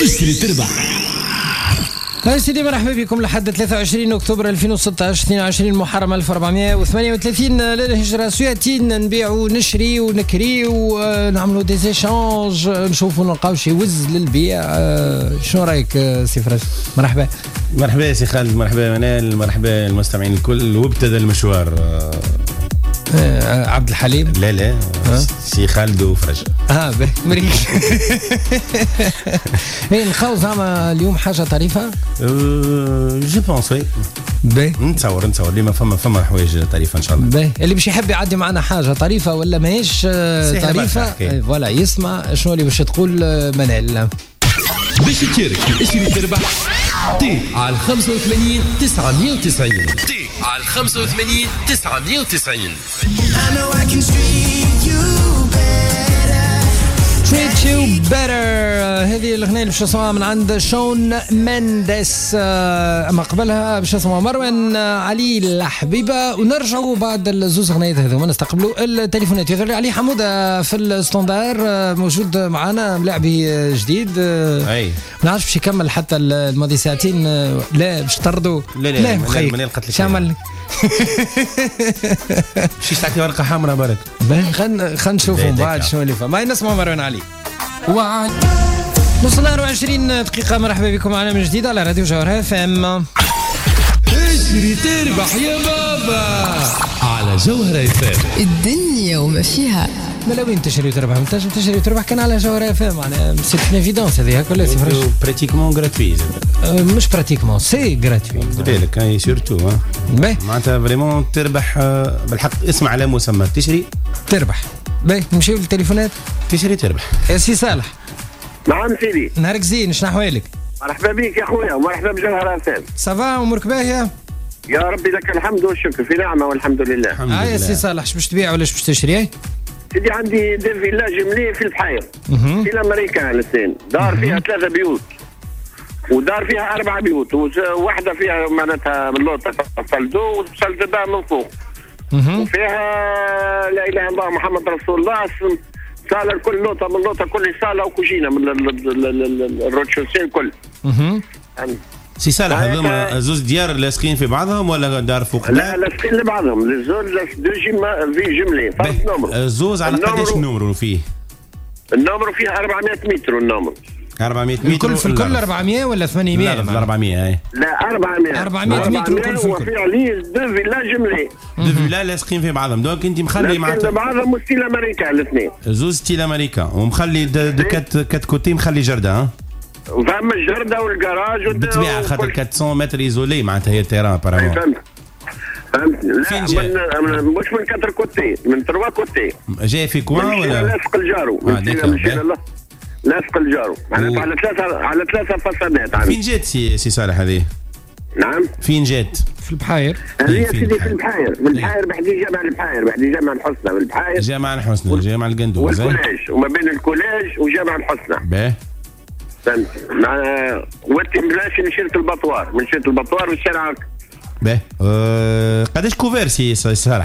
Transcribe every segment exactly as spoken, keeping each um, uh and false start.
اشتري تربح. هاي سيدي مرحبا بكم لحد ثلاثة وعشرين أكتوبر ألفين وستة عشر اثنين وعشرين محرم ألف وأربعمائة وثمانية وثلاثين للهجرة سياتين نبيعوا ونشري ونكري ونعملوا ديزيشانج نشوفوا نلقاو شي وز للبيع. شنو رايك سي فراج؟ مرحبا. مرحبا سي خالد، مرحبا منال، مرحبا المستمعين الكل. وابتدى المشوار آه عبد الحليم. لا لا سي خالد وفرج. اه باهي مريح. ايه نلقاو زعما اليوم حاجه طريفه؟ أه جو بونس وي. باهي نتصور نتصور ديما فما فما حوايج طريفه ان شاء الله. باهي اللي باش يحب يعدي معنا حاجه طريفه ولا ماهيش طريفه فوالا يسمع شنو اللي باش تقول منال. باش تشارك اشتري تربح تي على خمسة وثمانين تسعمائة وتسعين تي على خمسة وثمانين تسعمائة وتسعين. Treat you better. هذه الأغنية اللي باش نسمعها من عند شون مندس. أما قبلها باش نسمعها مروان علي الحبيبة. ونرجعوا بعد الزوز أغنيات هذوما نستقبلوا التليفونات. يظهر علي حمودة في الستاندار موجود معنا ملاعبي جديد. أي ما نعرفش باش يكمل حتى الماضي ساعتين. لا باش طردوا. لا لا لا منال قتلك. شامل شي تعطي ورقة حمراء برك. خلينا خلينا نشوفوا بعد شنو اللي فما. ما نسمع مروان علي. وعد وصلنا أربعة وعشرين دقيقة. مرحبا بكم معنا من جديد على راديو جوهرة اف ام. اشتري تربح يا بابا على جوهرة اف ام. الدنيا وما فيها. ما لا وين تشري وتربح؟ انت تشري وتربح كان على جوهرة اف ام. معناها سي اون ايفيدونس هذه ولا سي فريش؟ براتيكمون غراتوي. مش براتيكمون سي غراتوي. بالك هاي سورتو ها. باهي معناتها فريمون تربح بالحق. اسم على مسمى تشري تربح. باهي نمشيو للتليفونات. تشري تربح. يا سي صالح. نعم سيدي. نهارك زين. شنو احوالك؟ مرحبا بك يا خويا ومرحبا بجوهرة اف ام. صافا امورك باهيه؟ يا ربي لك الحمد والشكر في نعمه والحمد لله. اه يا سي صالح اش باش تبيع ولا اش باش تشري؟ سيدي عندي دي فيلا جملي في البحير في الامريكان الاثنين. دار فيها ثلاثه بيوت ودار فيها اربع بيوت وواحده فيها معناتها من لوطه فلدو وصلت بها من فوق. وفيها لا اله الا الله محمد رسول الله. صاله الكل لوطه من لوطه كل صاله وكوجينه من الروتشوسين الكل. سي صالح هذوما زوز ديار لاصقين في بعضهم ولا دار فوق؟ لا لاصقين لبعضهم. الزوز دو جيم في جملي فرق نمر. الزوز على قداش النمر فيه؟ النمر فيه أربعمائة متر. النمر أربعمائة متر. الكل في الكل أربعمائة ولا ثمانمائة؟ لا أربعمائة. اي لا أربعمائة. أربعمائة متر الكل في الكل. وفي عليه دو فيلا جملي. دو فيلا لاصقين في بعضهم. دونك أنت مخلي معناتها بعضهم ستيل أمريكا الاثنين. زوز ستيل أمريكا ومخلي دو كات كات كوتي مخلي جردة ها. فما الجردة والجراج بالطبيعة خاطر أربعمائة متر ايزولي معناتها هي التيران بارامون. فهمت فهمت. لا من مش من كتر كوتي من تروا كوتي. جاي في كوان ولا؟ لاصق الجارو. لاصق الجارو معناتها على ثلاثة على ثلاثة فصادات. فين جات سي سي صالح هذه؟ نعم فين جات؟ في البحير. هذه سيدي في البحير. من البحير بحدي جامع البحير بحدي جامع الحسنى. بالبحير جامع الحسنى جامع القندوز والكولاج وما بين الكولاج وجامع الحسنى. باهي فهمت. مع وقت ماشي من شيرة البطوار من شيرة البطوار والشارع. باهي أه... قداش كوفير سي صالح؟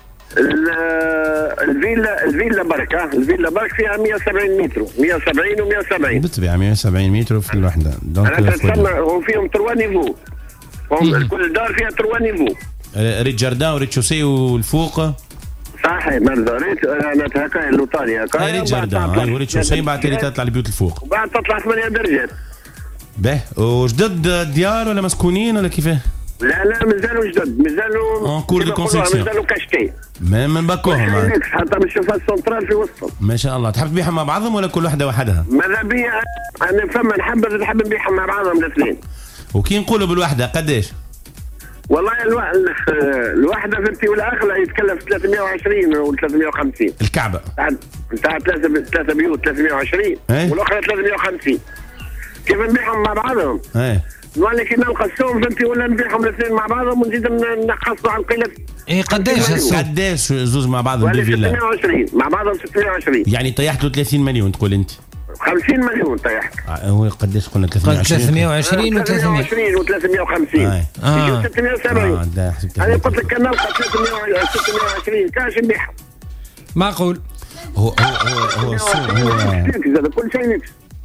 الفيلا الفيلا برك ها الفيلا برك فيها مائة وسبعين متر مائة وسبعين و مائة وسبعين بالطبيعة مائة وسبعين متر في الوحدة. دونك انا تسمى هم فيهم تروا نيفو. هم كل دار فيها تروا نيفو. ريت جاردان وريت شوسي والفوق. صحيح مرة ريت انا هكا اللوطاني هكا. ريت جاردان وريت شوسي بعد تطلع البيوت الفوق. وبعد تطلع ثمانية درجات. باهي وجدد الديار ولا مسكونين ولا كيفاه؟ لا لا مازالوا جدد مازالوا اون كور دو كونستركسيون. مازالوا كاشتي. ما من باكوهم حتى بالشوفه السنترال في وسطهم. ما شاء الله. تحب تبيعهم مع بعضهم ولا كل واحده وحدها؟ ماذا بيا انا فما نحب نحب نبيعهم مع بعضهم الاثنين. وكي نقولوا بالوحده قداش؟ والله الو... الوحده فهمتي ولا اغلى يتكلف ثلاثمائة وعشرين و ثلاثمائة وخمسين. الكعبه نتاع ثلاثه ثلاثه بيوت ثلاثمائة وعشرين والاخرى ثلاثمائة وخمسين. كيف نبيعهم مع بعضهم؟ ايه ولكن نقصهم فهمتي ولا نبيعهم الاثنين مع بعضهم ونزيد نقصوا على القيمه. ايه قداش قداش زوز مع بعضهم دو فيلا؟ ستمائة وعشرين مع بعضهم ستمائة وعشرين. يعني طيحت له ثلاثين مليون تقول انت؟ خمسين مليون طيحت. آه هو قداش قلنا ثلاثمائة وعشرين و ثلاثمائة وعشرين و ثلاثمائة وخمسين. اه ستمائة وسبعين. انا قلت لك كان نلقى ثلاثمائة وعشرين كاش نبيعهم. معقول. هو هو هو السوق هو كل شيء نكس.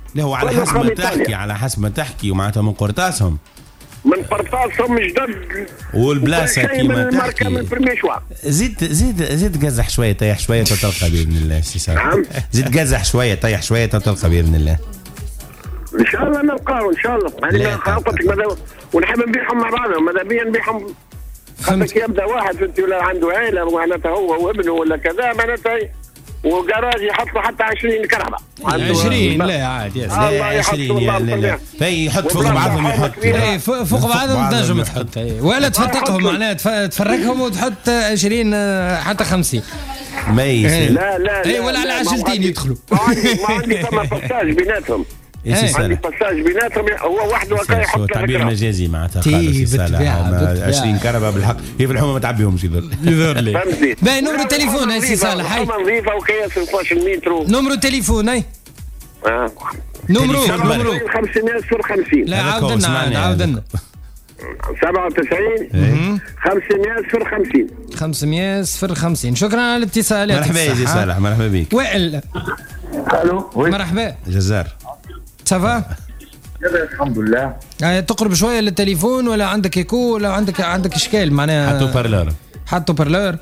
لا هو على حسب ما تحكي على حسب ما تحكي ومعناتها من قرطاسهم من قرطاسهم جدد والبلاصه كيما تحكي زيد زيد زيد قزح شويه طيح شويه تلقى باذن الله سي سالم. زيد قزح شويه طيح شويه تلقى باذن الله ان شاء الله نلقاو ان شاء الله. يعني قلت لك ونحب نبيعهم مع بعضهم ماذا بيا نبيعهم خاطر يبدا واحد فهمتي ولا عنده عائله معناتها هو وابنه ولا كذا معناتها وجراج يحط له حتى عشرين كرهبه عشرين لا عادي لا عشرين لا لا اي يحط فوق بعضهم يحط اي فوق بعضهم تنجم تحط ولا تفتقهم معناها تفرقهم وتحط عشرين حتى خمسين ما يصير لا لا اي ولا على عجلتين يدخلوا ما عندي ما عندي ثم باساج بيناتهم عندي باساج بيناتهم هو وحده وكا يحط تعبير مجازي معناتها عشرين كرهبه بالحق هي في الحومه ما تعبيهم يضر فهمتني. باهي نمرو تليفون هاي سي صالح هاي نظيفه وكياس اثناش متر نمرو تليفون هاي اه نمرو نمرو خمسمائة صفر خمسين لا عاود لنا عاود لنا سبعة وتسعين خمسمائة صفر خمسين خمسمائة صفر خمسين. شكرا على الاتصالات. مرحبا يا صالح مرحبا بك. وائل الو مرحبا جزار صافا الحمد لله. يعني تقرب شويه للتليفون ولا عندك ايكو ولا عندك عندك اشكال معناها حطوا بارلور حطوا بارلور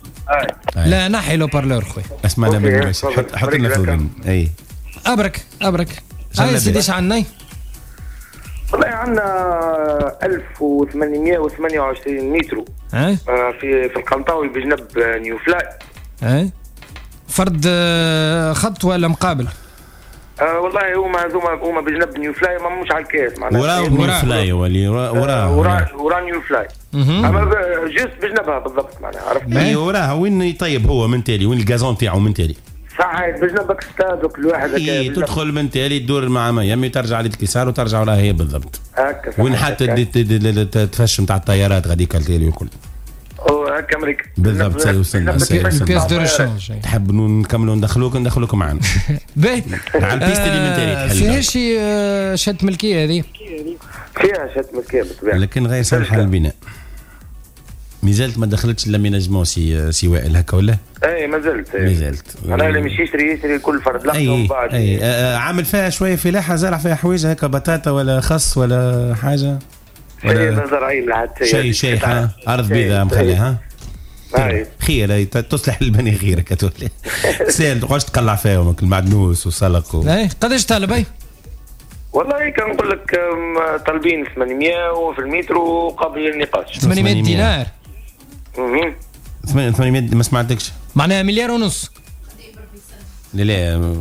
لا نحي له بارلور خويا اسمعنا من حط حط لنا في اي ابرك ابرك هاي سيدي ايش عندنا؟ والله عندنا ألف وثمانمائة وثمانية وعشرين متر آه في في القنطاوي بجنب نيو فلاي. اي فرد خط ولا مقابل؟ آه والله هما هذوما هما بجنب نيو فلاي ما مش على الكاس معناها ورا نيو فلاي ولي ورا ورا ورا نيو فلاي اما جست بجنبها بالضبط معناها عرفت. اي وراها وين يطيب هو من تالي وين الجازون تاعو من تالي صحيت بجنبك ستاد وكل واحد هكا تدخل من تالي تدور مع ميامي ترجع للكسار وترجع وراها هي بالضبط هكا وين حتى تفش نتاع الطيارات غاديك التالي وكل هكا امريكا بالضبط سي وصلنا بياس دور الشونج. تحب نكملوا ندخلوك ندخلوك معنا باهي على البيست اللي من تالي تحل فيها شي شات ملكيه هذه فيها شات ملكيه بالطبيعه لكن غير صالحه للبناء مازالت ما دخلتش لاميناجمون سي سي وائل هكا ولا؟ اي مازالت مازالت انا اللي مش يشري يشري كل فرد لحظه بعد اي آه عامل فيها شويه فلاحه زرع فيها حويجه هكا بطاطا ولا خس ولا حاجه ولا زرعين لحتى شيء شيء ارض بيضاء مخليها خير تصلح للبني غيرك تولي سهل تقعدش تقلع فيهم المعدنوس وسلق و... اي قداش طالب اي؟ والله كان نقول لك طالبين ثمانمائة في المتر وقبل النقاش ثمانمائة دينار. اها ثمانمائة ما سمعتكش معناها مليار ونص. لا لا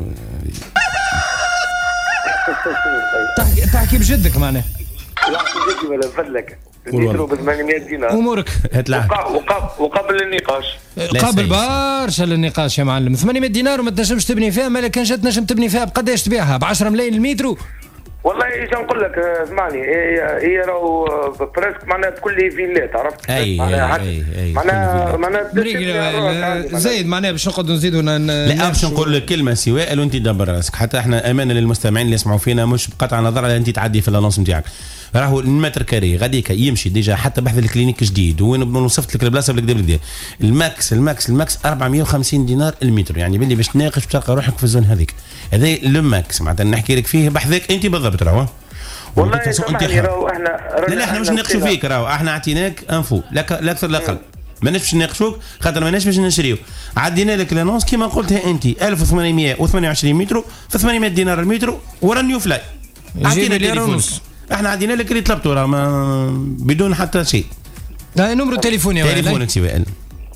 تحكي تحكي بجدك معناها تحكي بجدي ولا فضلك المتر ب ثمانمائة دينار امورك وقبل النقاش قبل برشا للنقاش يا معلم. ثمانمائة دينار وما تنجمش تبني فيها ما كان جات تنجم تبني فيها بقداش تبيعها ب عشرة ملايين المتر. والله ايش نقول لك اسمعني هي راهو بريسك معناها تكون لي فيلات عرفت معناها معناها معناها زايد معناها باش نقعدوا نزيدوا لا باش نقول لك كلمه سي وائل وانت دبر راسك حتى احنا امانه للمستمعين اللي يسمعوا فينا مش بقطع نظر على انت تعدي في الانونس نتاعك راهو المتر كاري غاديك يمشي ديجا حتى بحث الكلينيك جديد وين وصفت لك البلاصه اللي قدام الماكس الماكس الماكس أربعمائة وخمسين دينار المتر يعني باللي باش تناقش تلقى روحك في الزون هذيك هذا الماكس معناتها نحكي لك فيه بحثك انت بالضبط راهو والله سامحني راهو احنا لا لا احنا مش نناقشوا فيك راهو احنا عطيناك انفو لا اكثر لا اقل ما نفش نناقشوك خاطر ما نفش نشريو عدينا لك لانونس كيما قلتها انت ألف وثمانمائة وثمانية وعشرين متر في ثمانمائة دينار المتر ورا نيو فلاي عطينا تليفون احنا عدينا لك اللي طلبته راه بدون حتى شيء. لا نمرو تليفون يا وائل تليفونك سي وائل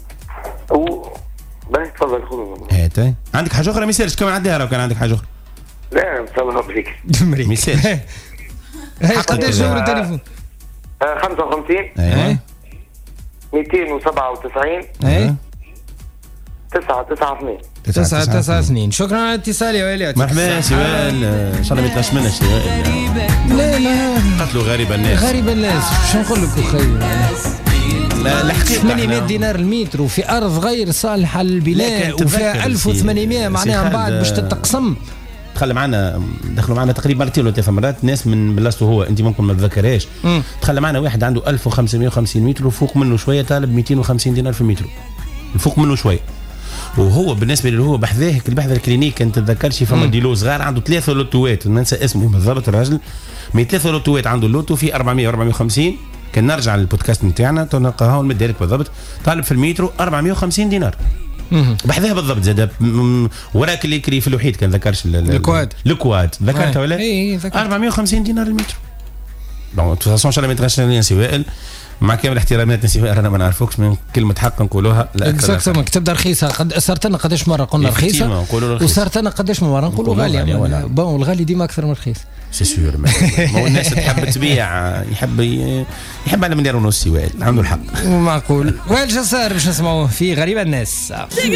باهي تفضل خذ هات عندك حاجه اخرى ما يسالش كمان عديها راه كان عندك حاجه اخرى لا تفضل بريك ما يسالش هاي قداش نمرو التليفون؟ خمسة وخمسين ايه مئتين وسبعة وتسعين ايه تسعة تسعة اثنين تسعة تسعة اثنين. شكرا على الاتصال يا وائل. مرحبا سي وائل ان شاء الله ما يطلعش منك سي وائل. لا لا قتلوا غريب الناس غريب الناس شو نقول لك اخي لا الحقيقه ثمانمائة دينار المتر وفي ارض غير صالحه للبلاد وفيها ألف وثمانمائة معناها بعد باش تتقسم دخل معنا دخلوا معنا تقريبا مرتين ولا ثلاث مرات ناس من بلاصته هو انت ممكن ما تذكرهاش دخل معنا واحد عنده ألف وخمسمائة وخمسين متر وفوق منه شويه طالب مئتين وخمسين دينار في المتر فوق منه شويه وهو بالنسبه اللي هو بحذاه البحث الكلينيك انت تذكرش فما ديلو صغار عنده ثلاثه لوتوات ننسى اسمه بالضبط الراجل مي ثلاثه لوتوات عنده اللوتو في أربعمية أربعمية وخمسين كان نرجع للبودكاست نتاعنا تلقاها ونمد لك بالضبط طالب في المترو أربعمية وخمسين دينار بحذاها بالضبط زاد وراك اللي يكري في الوحيد كان ذكرش الكواد الكواد ذكرتها ولا؟ اي أربعمية وخمسين دينار المترو بون تو فاسون شاء الله ما يتغشنا نسي وائل مع كامل احترامات نسي وائل انا ما نعرفوكش من كلمه حق نقولوها لا اكزاكتومون كتبدا رخيصه قد صارت لنا قداش مره قلنا رخيصه وصارت لنا قداش مره نقولوا غاليه بون الغالي ديما اكثر من الرخيص سي سور ما هو الناس تحب تبيع يحب يحب على مليار ونص وائل عنده الحق معقول. وائل جسار باش نسمعوه في غريبه الناس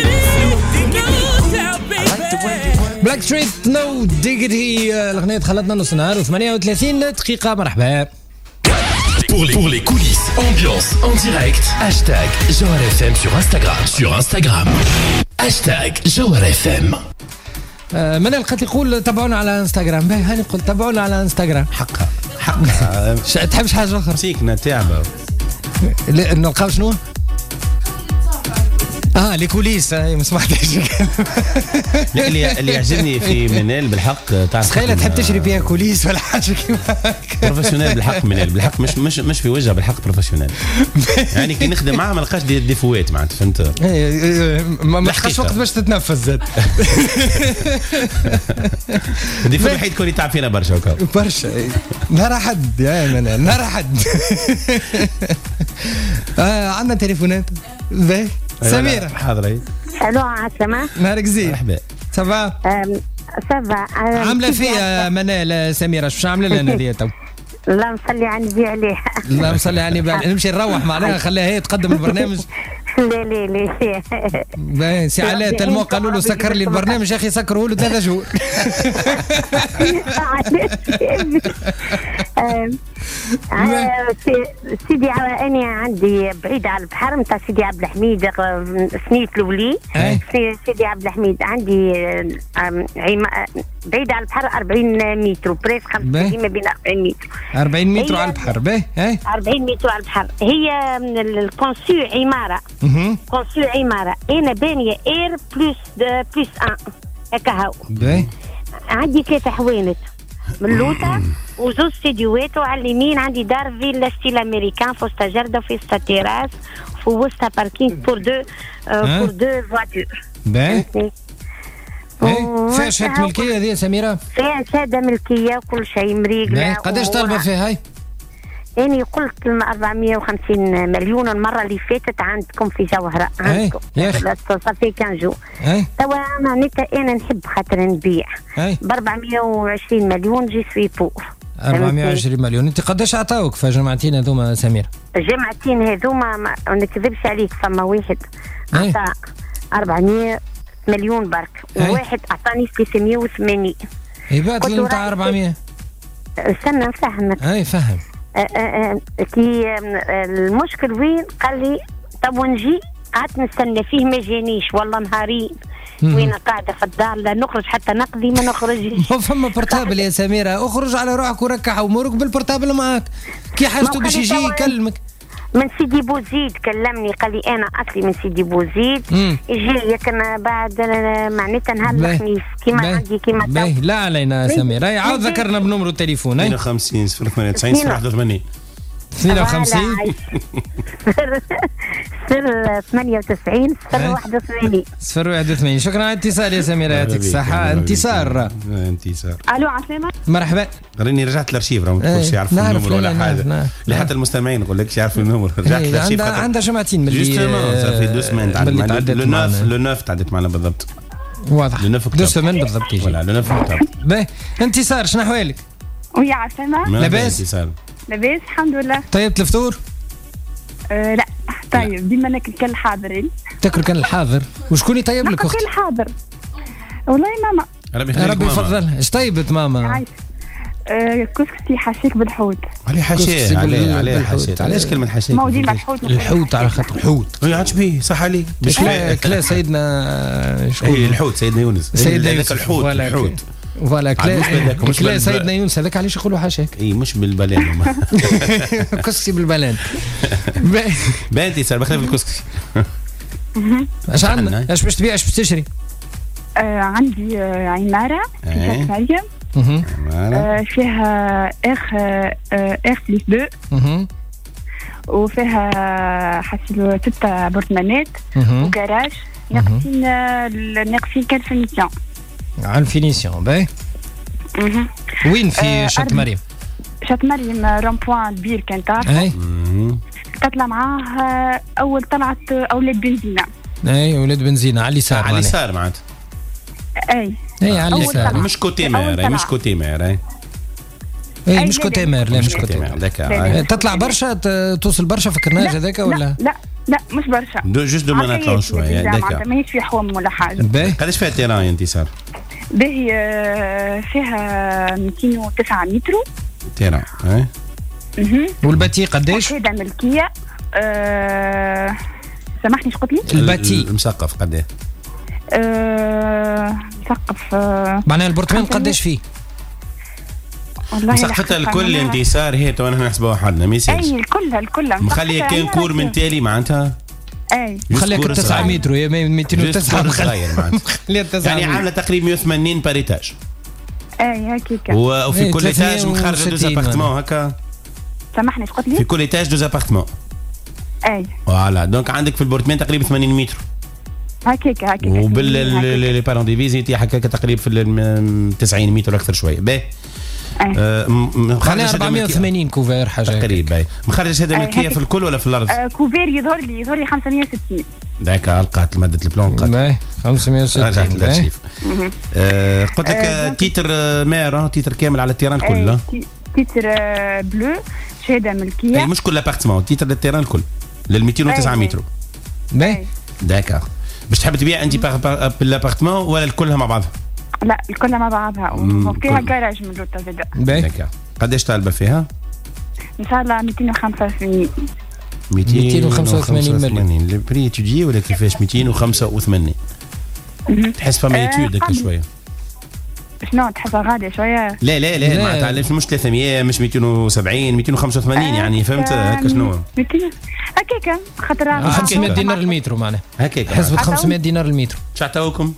بلاك ستريت نو ديجيتي الاغنيه دخلتنا نص نهار وثمانية وثلاثين دقيقه. مرحبا. Pour les, pour les coulisses, ambiance en direct, hashtag Jawhara F M sur Instagram. Sur Instagram, hashtag Jawhara F M. من القتل يقول تابعونا على انستغرام. باهي هاني قلت تابعونا على انستغرام. حقها حقها تحبش حاجه اخرى؟ مسيكنا تعبه نلقاو شنو؟ اه لي كوليس ما سمعتش. اللي اللي يعجبني في منال بالحق تعرف تخيل تحب تشري فيها كوليس ولا حاجه كيما بروفيسيونيل بالحق منال بالحق مش مش مش في وجهه بالحق بروفيسيونيل يعني كي نخدم معاه ما نلقاش دي ديفوات معناتها فهمت ما لقاش وقت باش تتنفس زاد الديفو الوحيد كون يتعب فينا برشا وكا برشا نهار احد يا منال نهار احد. عندنا تليفونات باهي سميرة حاضرة. الو عسلامة. نهارك زين. مرحبا. سافا؟ سافا. عاملة فيها منال سميرة شو عاملة لنا هذه تو؟ لا نصلي على النبي عليه. لا نصلي على النبي نمشي نروح معناها خليها هي تقدم البرنامج. لا لا لا. سي علاء تلمو قالوا له سكر لي البرنامج يا اخي سكره له ثلاثة شهور. سيدي انا عندي بعيد على البحر نتاع سيدي عبد الحميد سنيت الاولي. سيدي عبد الحميد عندي بعيد على البحر أربعين متر بريس خمسة ما بين أربعين متر. أربعين متر على البحر باهي أربعين متر على البحر. هي الكونسو عماره كونسو عماره انا بانيه اير بلس بلس ان هكا هاو باهي. عندي ثلاثة حوانت من لوطا وزوج استديوهات وعلى اليمين عندي دار فيلا ستيل امريكان في وسط جردة وفي وسط تيراس في وسط باركينغ بور دو بور دو فواتور. باهي. فيها شهادة ملكية هذه سميرة؟ فيها شهادة ملكية وكل شيء مريقلة. قداش طالبة فيها هاي؟ أنا قلت أربعمية وخمسين مليون المرة اللي فاتت عندكم في جوهرة. عندكم يا أخي صافي كان جو توا معناتها أنا نحب خاطر نبيع ب أربعمية وعشرين مليون جي سوي بور. أربعمية وعشرين مليون. أنت قداش عطاوك في جماعتين هذوما سمير؟ جماعتين هذوما ما نكذبش عليك فما واحد عطا أربعمية مليون برك وواحد أعطاني ثلاثمية وثمانين. يبات لي نتاع أربعمية. استنى نفهمك. أي فهم. أه أه كي المشكل وين قال لي طب ونجي قعدت نستنى فيه ما جانيش والله نهارين وين قاعده في الدار لا نخرج حتى نقضي ما نخرجش. ما فما بورتابل يا سميره اخرج على روحك وركح امورك بالبورتابل معاك كي حاجته باش يجي يكلمك. من سيدي بوزيد كلمني قال لي انا اصلي من سيدي بوزيد يجي لكن بعد معناتها نهار الخميس كيما عندي كيما باهي. لا علينا سميره عاود ذكرنا بنمرو التليفون. اثنين وخمسين صفر ثمانية وتسعين صفر واحد وثمانين اثنين وخمسين صفر ثمانية وتسعين صفر واحد وثمانين صفر واحد وثمانين. شكرا على الاتصال يا سميرة يعطيك الصحة. انتصار. انتصار. الو عسلامة. مرحبا. راني رجعت الارشيف راهم كلشي يعرفوا النمر ولا حاجة لا حتى المستمعين نقول لك يعرفوا النمر. رجعت الارشيف عندها جمعتين من جوستومون صافي دو سمان تعدت لو نوف لو نوف تعدت معنا بالضبط. واضح دو سمان بالضبط يجي. ولا لو نوف اكتوبر. باهي انتصار شنو احوالك؟ ويا عسلامة. لاباس؟ لاباس الحمد لله. طيبت الفطور؟ أه لا طيب ديما ناكل كل حاضرين. تاكل كان الحاضر وشكون يطيب لك اختي؟ كل حاضر والله ماما. ربي يخليك ربي يفضل. ايش طيبت ماما؟ أه كسكسي حشيك بالحوت. عليه حشيه عليه عليه حشيه. علاش كلمه حشيه؟ موجودين الحوت. الحوت على خاطر الحوت. يا عاد بيه صح عليه باش كلا سيدنا شكون؟ الحوت سيدنا يونس. سيدنا يونس الحوت الحوت فوالا كلا كلا سيدنا يونس هذاك علاش يقولوا حاشاك؟ اي مش بالبلان كسكسي بالبلان. بانتي صار بخلاف الكسكسي. اش عندنا؟ اش باش تبيع اش باش تشري؟ آه عندي آه عمارة إيه. في مريم اها آه فيها اخ آه اخ بلس دو اها وفيها حسيلو ستة برطمانات اها وجراج ناقصين آه، ناقصين كان فينيسيون. على الفينيسيون باهي. اها وين في آه، شط أرض- مريم؟ شات مريم رون بوان كبير كان تعرف اي تطلع معاه آه، اول طلعت آه، اولاد بنزينة. اي ولاد بنزينة على اليسار. على اليسار معناتها. اي اي على أول اليسار. طلعة. مش كوتي أول مير طلعة. مش كوتي مير اي اي أي مش لا، كوتي لا، مير لا مش مش كوتي مير. داك لا. تطلع برشا ت- توصل برشا في الكرناج هذاك ولا؟ لا لا لا مش برشا. دو جوست دو ما نطلعوا شويه داك. ماهيش في حوم ولا حاجة. باهي قداش فيها تيران يا انتصار؟ باهي آه، فيها مئتين وتسعة متر. تيران اي اها والباتي قداش؟ وحيدة ملكية. أه سامحني شو قلت لي؟ الباتي المسقف قداش؟ أه مثقف أه معناها البرطمان قداش فيه؟ والله مسقفتها الكل يا انتصار هي تو انا نحسبوها حدنا ما يصيرش. اي الكل الكل مخليه كان كور من تالي معناتها اي خليك كور تسعة صغير. متر يا مئتين وتسعة جوست كور صغير معناتها. خليها تسعة يعني عامله تقريبا مئة وثمانين باريتاج اي هكيك. وفي إيه، كل ايتاج مخرجه ثلاثمية دوز وستين ابارتمون هكا. سامحني شو قلت في لي؟ كل ايتاج دوز ابارتمون اي فوالا دونك عندك في البورتمان تقريبا ثمانين متر هكيك هكيك وبال لي بارون دي فيزيتي هكاك تقريبا في ال تسعين متر اكثر شويه باهي. أي. خليها أربعمية وثمانين كوفير حاجه هيك. تقريبا باهي. مخرج شهاده أي، ملكيه هكاك. في الكل ولا في الارض؟ أه كوفير يظهر لي يظهر لي خمسمية وستين. ذاك لقات ماده البلون لقات باهي خمسمية رجعت وستين باهي. للارشيف. آه، قلت لك آه، آه، تيتر آه، مير تيتر كامل على التيران أي، كله. تي- تيتر آه، بلو شهادة اي ملكية. مش كل ابارتمون تيتر للتيران الكل لل مئتين وتسعة أي. متر. باهي أي. داكا باش تحب تبيع انت بالابارتمون ولا الكلها مع بعضها؟ لا الكل مع بعضها مم، وفيها كل. جراج من لوطا زادا. باهي داكا قداش طالبه فيها؟ ان شاء الله مئتين وخمسة وثمانين. مئتين وخمسة وثمانين مليون. لو بري اتوديي ولا كيفاش مئتين وخمسة وثمانين؟ تحس فما آه، ايتود هكا قبل. شويه. شنو تحسها غالية شوية؟ لا لا لا لا. معناتها علاش مش ثلاثمية مش مئتين وسبعين مئتين وخمسة وثمانين يعني فهمت هكا شنو؟ مئتين هكاك خاطر خمسمية دينار المترو معناها هكاك حسبة عطاو- خمسمية دينار المترو. شعتوكم؟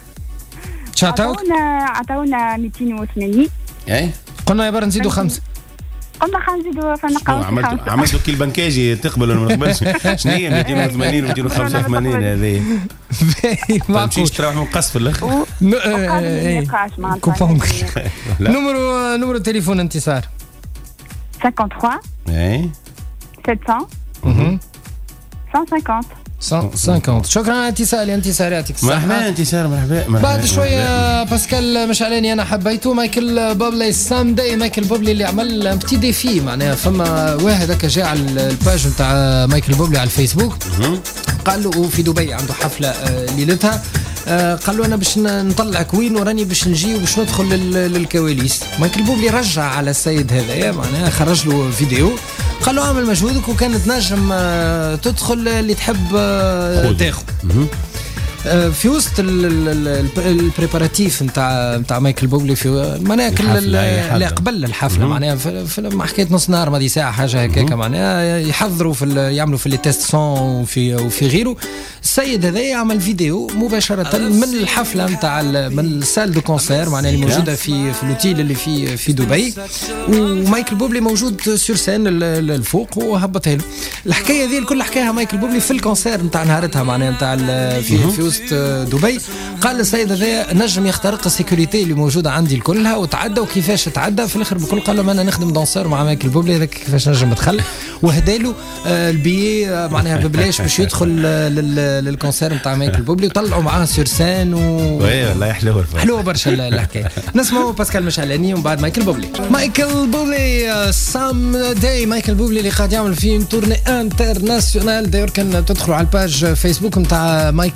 شعتوك؟ عطاونا عطاونا مئتين وثمانين. اي قلنا يا برا نزيدوا خمسة. قلنا خلينا نزيدوا فنلقاو عملت عملت كي البنكاجي تقبل ولا ما تقبلش؟ شنو هي مئتين وثمانين مئتين وخمسة وثمانين هذه؟ باهي معقول. تمشيش تروح مقص في الاخر. ن- آه، إيه. كوبون. لا. نمرو نمرو تليفون انتصار. ثلاثة وخمسين اي سبعمية مهم. مئة وخمسين. مئة وخمسين. شكرا انتصار انتصار يعطيك الصحة. مرحبا انتصار مرحبا مرحبا. بعد شوية باسكال مش علاني أنا حبيته مايكل بوبلي ساندي مايكل بوبلي اللي عمل بتي ديفي معناها فما واحد هكا جاء على الباج نتاع مايكل بوبلي على الفيسبوك قال له في دبي عنده حفلة آه، ليلتها آه، قال له أنا باش نطلع كوين وراني باش نجي وباش ندخل لل- للكواليس. مايكل بوبلي رجع على السيد هذايا معناها خرج له فيديو قال له اعمل مجهودك وكانت نجم آه، تدخل اللي تحب آه، خذ. تاخذ. آه، في وسط ال- ال- ال- البريباراتيف نتاع نتاع مايكل بوبلي في معناها كل الحفلة، ال- أي حفلة. اللي قبل الحفله معناها في في- ما حكيت نص نهار ماضي ساعه حاجه هكاك معناها يحضروا في ال- يعملوا في لي تيست سون وفي وفي غيره. السيد هذا يعمل فيديو مباشره من الحفله نتاع ال- من السال دو كونسير معناها اللي موجوده في في الاوتيل اللي في في دبي ومايكل بوبلي موجود سور سين ال- ال- الفوق وهبطها له. الحكايه ذي الكل حكاها مايكل بوبلي في الكونسير نتاع نهارتها معناها نتاع ال- في في وسط دبي. قال السيد هذا نجم يخترق السيكوريتي اللي موجوده عندي الكلها وتعدى وكيفاش تعدى في الاخر بكل قال له انا نخدم دانسور مع مايكل بوبلي هذاك كيفاش نجم ندخل وهداله آه، البي آه، معناها ببلاش باش يدخل آه، لل- للكونسير نتاع مايكل بوبلي وطلعوا معاه سور سين و وي والله يحلو الفرق. حلوه برشا ال- الحكايه. نسمعوا باسكال مشعلاني ومن بعد مايكل بوبلي. مايكل بوبلي سام داي مايكل بوبلي اللي قاعد يعمل في تورني انترناسيونال. داير كان تدخلوا على الباج فيسبوك نتاع مايكل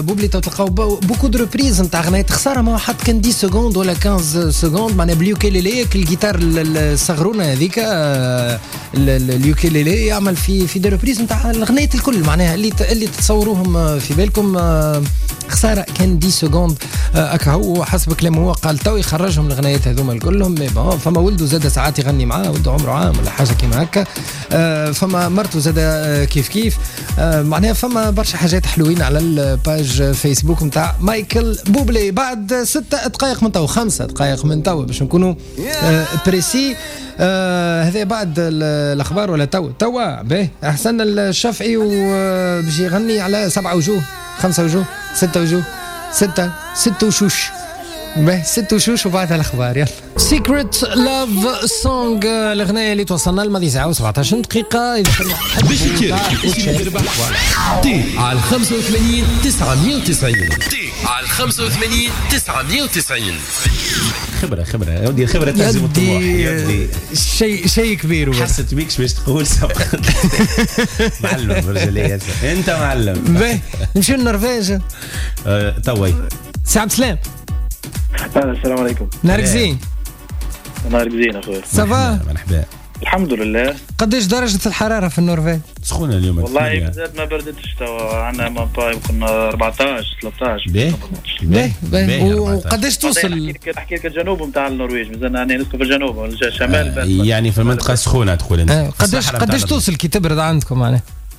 بوبلي تلقاو بوكو دو ريبريز نتاع اغنية خساره ما حط كان عشرة سكوند ولا خمسطاش سكوند معناها باليوكيليلي الجيتار الصغرونه هذيك اليوكيليلي يعمل في في دي ريبريز نتاع الاغنيه الكل معناها اللي اللي تتصوروهم في بالكم. خساره كان عشرة سكوند هكا هو حسب كلامه هو قال تو يخرجهم الاغنيات هذوما الكلهم. فما ولده زاد ساعات يغني معاه ولده عمره عام ولا حاجه كيما هكا. فما مرته زاد كيف كيف معناها فما برشا حاجات حلوين على الباج فيسبوك نتاع مايكل بوبلي. بعد ستة دقائق من تو خمسة دقائق من تو باش نكونوا بريسي. هذا بعد الاخبار ولا تو توا باهي احسن الشافعي وباش يغني على سبعة وجوه خمسة وجوه ستة وجوه ستة ستة وشوش باهي ستة وشوش وبعدها الاخبار. يلا سيكريت لاف سونغ الاغنيه اللي توصلنا الماضي ساعه وسبعطاش دقيقه. اذا باش تشارك اسمي تربح تي على خمسة وثمانين تسعمية وتسعين تي على خمسة وثمانين تسعمية وتسعين. خبره خبره يا ودي الخبره تهزم الطموح شيء شيء كبير. حسيت بيكش باش تقول سبق معلم برجليه انت معلم. باهي نمشيو للنرويج توي. سي عبد السلام السلام عليكم. نهارك زين. نهارك زين اخويا. صافا مرحبا الحمد لله. قديش درجة الحرارة في النرويج؟ سخونة اليوم والله بالذات ما بردتش توا عندنا ما با يمكن أربعطاش ثلاثطاش. باهي باهي باهي. وقديش توصل؟ نحكي لك الجنوب نتاع النرويج مازال انا نسكن في الجنوب ولا الشمال. آه يعني في المنطقة السخونة تقول انت. آه قديش قديش توصل كي تبرد عندكم معناها؟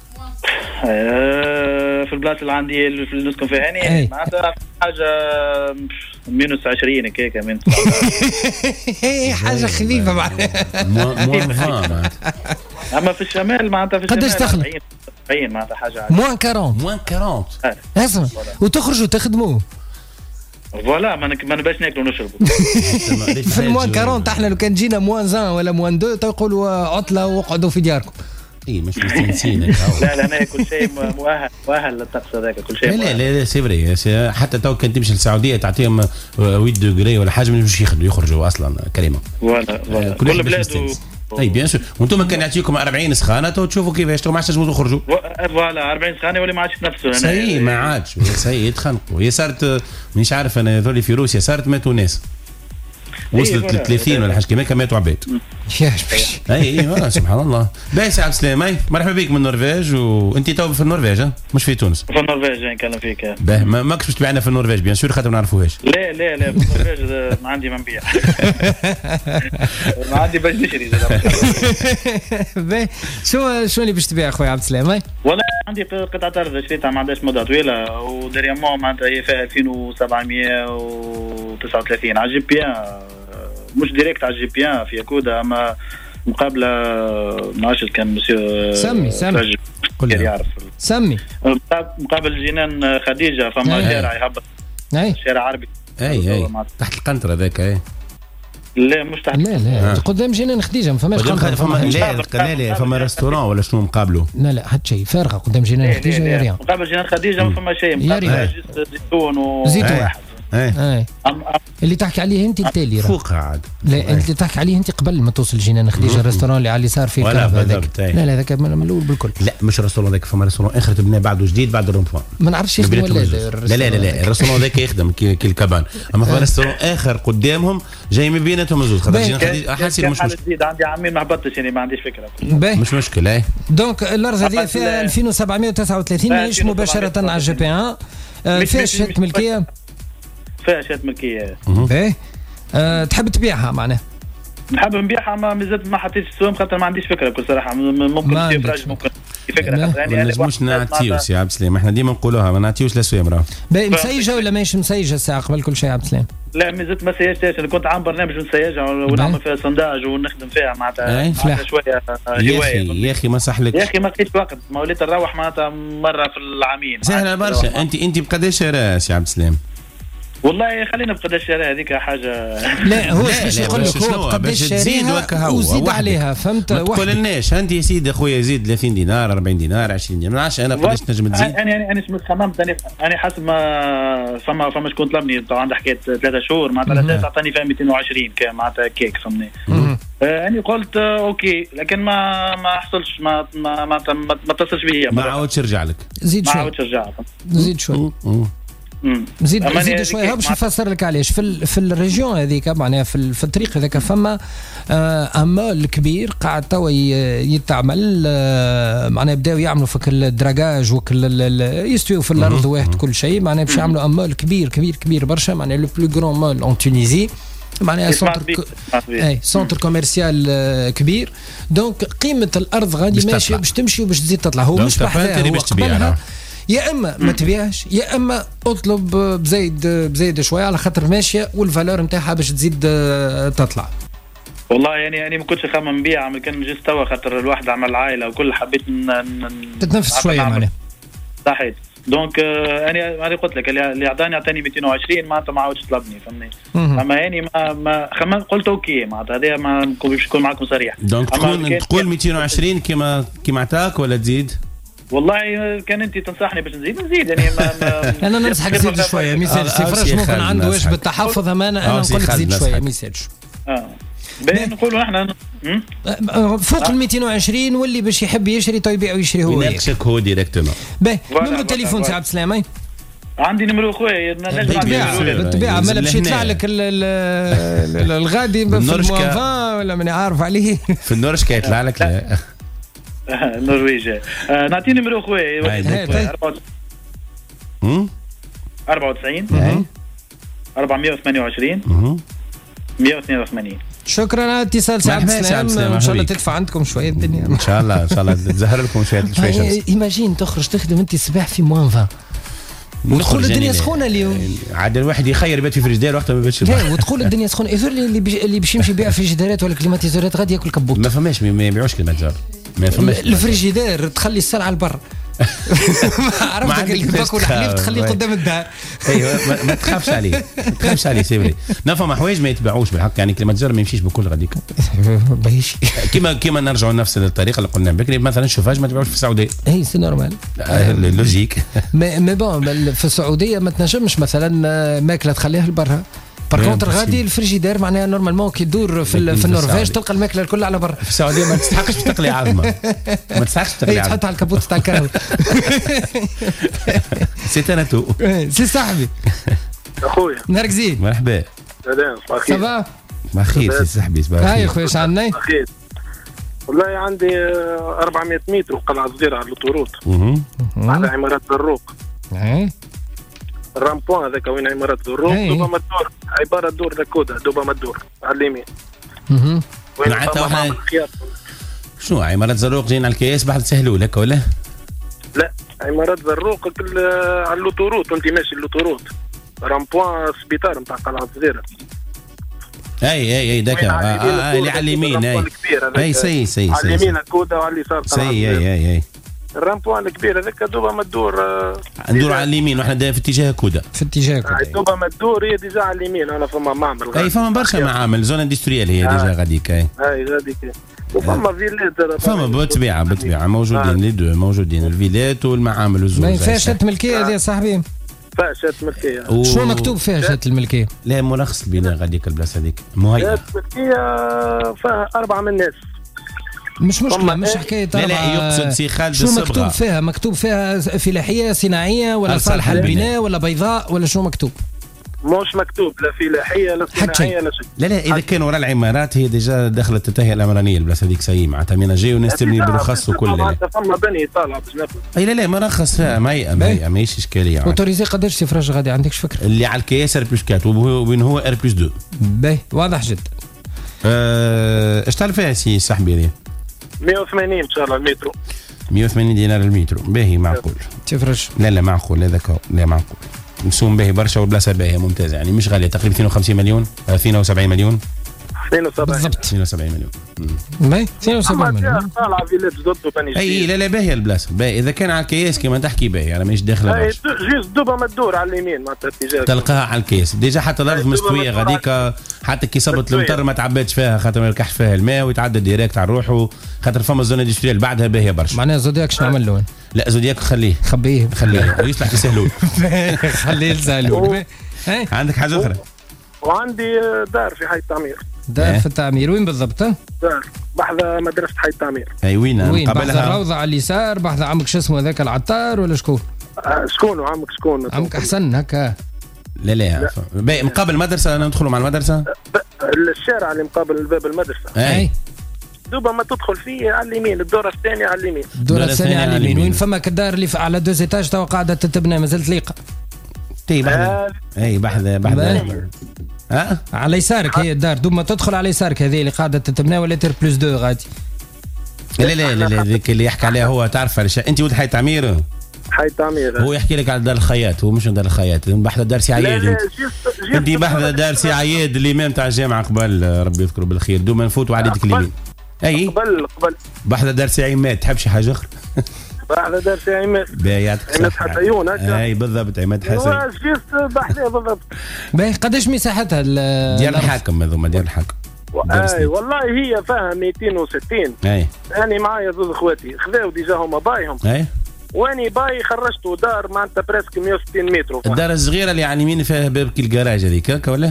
آه في البلاصة اللي عندي اللي نسكن فيها يعني معناتها حاجة مينوس عشرين كيكة من حاجة خفيفة معناها. موان أما في الشمال معناتها في الشمال قديش تخلق؟ أربعين معناتها حاجة موان أربعين موان أربعين. اسمع وتخرجوا تخدموا فوالا ما ما نباش ناكلوا ونشربوا. في الموان أربعين احنا لو كان جينا موان واحد ولا موان اثنين تقولوا عطلة وقعدوا في دياركم. اي مش مستنسين. لا لا انا كل شيء مؤهل مؤهل للطقس هذاك كل شيء. لا لا لا سي فري حتى تو كان تمشي للسعوديه تعطيهم ثمانية دوغري ولا حاجه مش يخرجوا يخرجوا اصلا كريمه. فوالا فوالا كل بلاد. اي بيان سور وانتم كان يعطيكم أربعين سخانه تو تشوفوا كيفاش تو ما عادش تجموا تخرجوا. فوالا أربعين سخانه ولا ما عادش نفسه انا. سي ما عادش سي يتخنقوا. هي صارت مش عارف انا ذولي في روسيا صارت ماتوا ناس وصلت ل ثلاثين ولا حاجه كيما ماتوا عباد. اي اي سبحان الله. باهي سي عبد السلام مرحبا بك من النرويج. وانت تو في النرويج مش في تونس؟ في النرويج نكلم فيك. باهي ماكش باش تبيعنا في النرويج بيان سور خاطر ما نعرفوهاش. لا لا لا في النرويج ما عندي ما نبيع. ما عندي باش نشري. باهي شو شو اللي باش تبيع اخويا عبد السلام؟ والله عندي قطعه ارض شريتها ما عندهاش مده طويله ودريامون معناتها هي فيها ألفين وسبعمية وتسعة وثلاثين على جي بي ان مش ديريكت على الجي بي ان في كودا اما مقابله ما عرفتش كان مسيو سمي سمي قول لي يعرف سمي مقابل جنان خديجه فما شارع يهبط شارع عربي اي اي تحت القنطره ذاك اي لا مش تحت لا لا آه. قدام جنان خديجه ما فماش قنطره فما لا لا فما ريستوران ولا شنو مقابله لا لا حتى شيء فارغه قدام جنان خديجه يا ريان مقابل جنان خديجه ما فما شيء مقابل زيتون و زيتون واحد ايه اللي تحكي عليه انت التالي فوق عاد. لا اللي تحكي عليه انت قبل ما توصل جنان خديجه الريستوران اللي على اليسار فيه الكهف هذاك. لا لا هذاك من الاول بالكل. لا مش الريستوران ذاك فما ريستوران اخر تبنى بعده جديد بعد الرومبوان ما نعرفش يخدم ولا لا لا لا لا الريستوران ذاك يخدم كي الكابان اما فما ريستوران اخر قدامهم جاي من بيناتهم زوج خاطر جنان خديجه حاسين مش مشكل. عندي عامين ما هبطتش يعني ما عنديش فكره مش مشكل. اي دونك الارض هذه فيها ألفين وسبعمية وتسعة وثلاثين ماهيش مباشره على الجي بي ان فيها شهاده ملكيه فيها شهاده ملكيه. باهي أه تحب تبيعها معناها؟ نحب نبيعها ما مازلت ما حطيتش السوم خاطر ما عنديش فكره بكل صراحه ممكن في براج ممكن فكره يعني ما نجموش نعطيو سي عبد السلام احنا ديما نقولوها ما نعطيوش للسوام راه. باهي مسيجه ولا ماهيش مسيجه الساعه قبل كل شيء عبد السلام؟ لا مازلت ما سيجتهاش انا كنت عامل برنامج نسيجها ونعمل فيها سونداج ونخدم فيها معناتها شويه هوايه. يا اخي ما صح لك يا اخي ما لقيتش وقت ما وليت نروح معناتها مره في العامين سهله برشا. انت انت بقداش راس يا عبد السلام؟ والله خلينا بقداش شراء هذيك حاجه. لا هو باش يقول لك هو قداش شراء وزيد عليها فهمت. ما تقولناش انت يا سيدي اخويا زيد ثلاثين دينار أربعين دينار عشرين دينار ما نعرفش انا قداش تنجم تزيد. انا انا انا شمت خممت انا انا حسب ما فما فما شكون طلبني طبعا عندها حكايه ثلاثة شهور معناتها تعطيني فيها مئتين وعشرين معناتها كيك فهمني. أنا قلت أوكي لكن ما ما حصلش ما ما ما ما اتصلش بيا ما عاودش يرجع لك زيد ما شوي عاودش رجع زيد شوي زيد زيد شويه باش نفسر لك علاش في ال في الريجيون هذيك معناها في, في الطريق هذاك فما آه مول كبير قاعد توا يتعمل آه معناها بداو يعملوا فك الدراجاج وكل يستويوا في الارض واحد كل شيء معناها باش يعملوا مول كبير كبير كبير برشا معناها لو بلو غران مول اون تونيزي معناها سونتر اي سونتر كوميرسيال كبير دونك قيمه الارض غادي ماشيه باش تمشي وباش تزيد تطلع هو مش بحثها هو قبلها يا اما ما تبيعش يا اما اطلب بزايد بزايد شويه على خاطر ماشيه والفالور نتاعها باش تزيد تطلع. والله يعني يعني ما كنتش خمم نبيع ما كان جيت توا خاطر الواحد عمل عائله وكل حبيت تتنفس شويه معناها صحيح دونك انا انا قلت لك اللي عطاني عطاني مئتين وعشرين معناتها ما عاودش طلبني فهمني اما يعني ما ما خمم قلت اوكي معناتها هذا ما باش نكون معكم صريح دونك تقول تقول مئتين وعشرين كيما كيما عطاك ولا تزيد؟ والله كان انت تنصحني باش نزيد نزيد يعني ما, ما انا ننصحك تزيد شويه مثال سفرش ممكن عنده واش بالتحفظ انا انا نقول لك زيد شويه مثال اه باين نقولوا احنا فوق ال مئتين وعشرين واللي باش يحب يشري تو يبيع ويشري هو يناقشك هو ديريكتومون. باهي نمرو التليفون سي عبد السلام عندي نمرو خويا بالطبيعه بالطبيعه مالا باش يطلع لك الغادي في الموفان ولا ماني عارف عليه في النورشكا يطلع لك لا نرويج نعطيني نمرو خويا أربعة وتسعين أربعمئة وثمانية وعشرين مئة واثنين وثمانين. شكرا على اتصال سي عبد السلام ان شاء الله تدفع عندكم شويه الدنيا ان شاء الله ان شاء الله تزهر لكم شويه شويه شمس. ايماجين تخرج تخدم انت الصباح في موان عشرين وتقول الدنيا سخونه اليوم عاد الواحد يخير يبات في فريجدير وقتها ما باتش وتقول الدنيا سخونه يزور اللي اللي باش يمشي يبيع فريجديرات ولا كليماتيزورات غادي ياكل كبوط ما فماش ما يبيعوش كليماتيزور ما فماش الفريجيدير تخلي السلعه لبرا عرفتك اللي باكل حليب تخليه قدام الدار ايوه ما تخافش عليه ما تخافش عليه سيبري نفهم حوايج ما يتباعوش بالحق يعني كليماتيزور ما يمشيش بكل غاديك باهيش كيما كيما نرجعوا لنفس الطريقه اللي قلنا بكري مثلا الشوفاج ما تباعوش في السعوديه اي سي نورمال لوجيك مي بون في السعوديه ما تنجمش مثلا ماكله تخليها لبرا بار كونتر غادي الفريجيدير معناها نورمالمون كي يدور في, في النرويج تلقى الماكله الكل على برا في السعوديه ما تستحقش تقلي عظمه ما تستحقش تقلي عظمه تحط على الكابوت تاع الكهرباء سي انا تو سي صاحبي اخويا نهارك زين مرحبا سلام صافا بخير سي صاحبي صباح الخير هاي خويا اش عندنا بخير والله عندي أربعمئة متر وقلعه صغيره على الطروط على عمارات زروق اي الرامبوان هذاك وين عمارات زروق دوبا مدور عباره دور دكودا دوبا مدور على اليمين اها معناتها شنو عمارات زروق جايين على الكياس بعد تسهلوا لك ولا لا عمارات زروق على اللوطوروت وانت ماشي اللوطوروت رامبوان سبيطار نتاع قلعه صغيره اي اي اي ذاك اللي على اليمين اي اي سي سي على اليمين الكودا وعلى اليسار سي اي اي اي الرامبوان الكبير هذاك دوبا ما تدور ندور على اليمين وحنا في اتجاه كودا في اتجاه كودا دوبا ما تدور هي ديجا على اليمين انا فما معمل اي فما برشا معامل زون اندستريال هي ديجا غاديك اي اي غاديك وفما فيلات فما بالطبيعه بالطبيعه موجودين لي دو موجودين الفيلات والمعامل والزوز ما فيهاش شهاده ملكيه هذه صاحبي فيها شهاده ملكيه و... شو مكتوب فيها شهاده الملكيه؟ لا مرخص البناء غاديك البلاصه هذيك مهيئه شهاده الملكيه فيها اربعه من الناس مش مشكله مش حكايه لا لا يقصد سي خالد شو الصبغه مكتوب فيها مكتوب فيها فلاحيه صناعيه ولا صالحه البناء ولا بيضاء ولا شو مكتوب مش مكتوب لا فلاحيه لا صناعيه لا شيء لا لا اذا كان وراء العمارات هي ديجا دخلت التهيئه الامرانيه البلاصه هذيك سي معناتها من جاي وناس تبني برخص وكل لا فما بني طالعه باش ناكل اي لا لا مرخص فيها مهيئه مهيئه ماهيش اشكاليه اوتوريزي قداش سفراج غادي عندكش فكره اللي على الكياس ار بلس أربعة وين هو ار بلس اثنين باهي واضح جدا اش تعرف فيها سي صاحبي هذه مئة وثمانين ان شاء الله المترو مئة وثمانين دينار المترو باهي معقول تفرج لا لا معقول هذاك هو لا معقول مسوم باهي برشا والبلاصه باهيه ممتازه يعني مش غاليه تقريبا اثنين وخمسين مليون اثنين وسبعين مليون اثنين وسبعين بالضبط اثنين وسبعين مليون باهي اثنين وسبعين مليون طالعه فيلات جدد وبني اي لا لا باهيه البلاصه باهي اذا كان على الكياس كما تحكي باهي انا ماهيش داخله اي جيز دوبا ما تدور على اليمين معناتها اتجاه تلقاها على الكياس ديجا حتى الارض مستويه غاديك حتى كي صبت المطر ما تعبتش فيها خاطر ما يركحش فيها الماء ويتعدى ديريكت على روحه خاطر فما زون اندستريال بعدها باهيه برشا معناها زودياك شنو نعمل له لا زودياك خليه خبيه خليه يصلح يسهلوا خليه يسهلوا عندك حاجه اخرى وعندي دار في حي التعمير دار في التعمير وين بالضبط؟ دار بحذا مدرسه حي التعمير. اي وين؟ وين قبلها بحذا الروضه على اليسار، بحذا عمك شو اسمه هذاك العطار ولا شكون؟ آه شكون عمك شكون؟ عمك احسن هكا. لا لا باهي مقابل المدرسه، انا ندخلوا مع المدرسه. الشارع اللي مقابل باب المدرسه. اي دوبا ما تدخل فيه على اليمين، الدوره الثانيه على اليمين. الدوره الثانيه على اليمين. وين فماك الدار اللي على دوز ايتاج توا قاعده تتبنى مازال تليقه. تي بحذا اي بحذا بحذا ها على يسارك هي الدار، دوما تدخل على يسارك هذه اللي قاعده تتبنى ولا تير بلوس دو غادي. لا لا لا لا ذيك اللي يحكي عليها هو تعرف انت ولد حي تعمير. حي تعمير هو يحكي لك على دار الخياط، هو مش دار الخياط، بحذا دار سي عياد. انت انت بحذا دار سي عياد الامام تاع الجامعه قبل ربي يذكره بالخير، دوما نفوتوا على يدك اليمين. اي قبل قبل بحذا دار سي عماد، تحب شي حاجه اخرى؟ بحذا دار سي عماد. باهي يعطيك عماد حسيون هكا. اي بالضبط عماد حسين. جيست بحذا بالضبط. باهي قداش مساحتها؟ ديال الحاكم هذوما ديال الحاكم. اي والله هي فيها مئتين وستين. اي انا معايا زوج اخواتي خذاو ديجا هما بايهم. اي واني باي خرجتوا دار معناتها بريسك مئة وستين متر. الدار الصغيره اللي على اليمين فيها باب كي الكراج هذيك هكا ولا؟